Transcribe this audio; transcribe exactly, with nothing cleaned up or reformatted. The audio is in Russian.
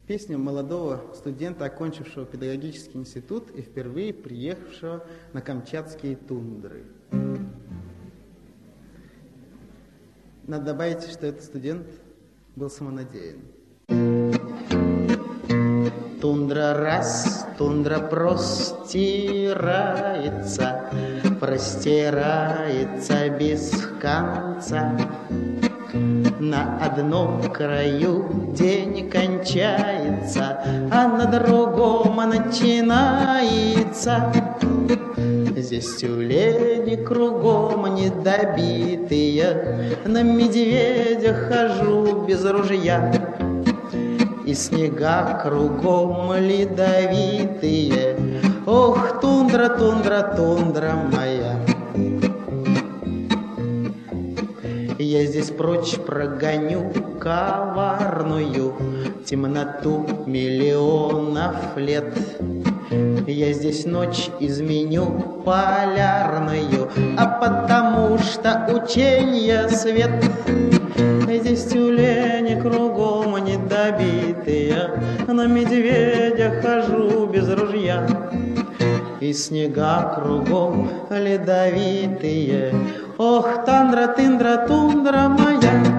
Песня молодого студента, окончившего педагогический институт и впервые приехавшего на камчатские тундры. Надо добавить, что этот студент был самонадеян. Тундра раз, тундра простирается, простирается без конца. На одном краю день кончается, а на другом начинается. Здесь тюлени кругом недобитые, на медведя хожу без ружья. И снега кругом ледовитые, ох, тундра, тундра, тундра моя. Я здесь прочь прогоню коварную темноту миллионов лет. Я здесь ночь изменю полярную, а потому что ученье свет. Здесь тюлени кругом недобитые, на медведя хожу без ружья. И снега кругом ледовитые, ох, тандра, тындра, тундра моя.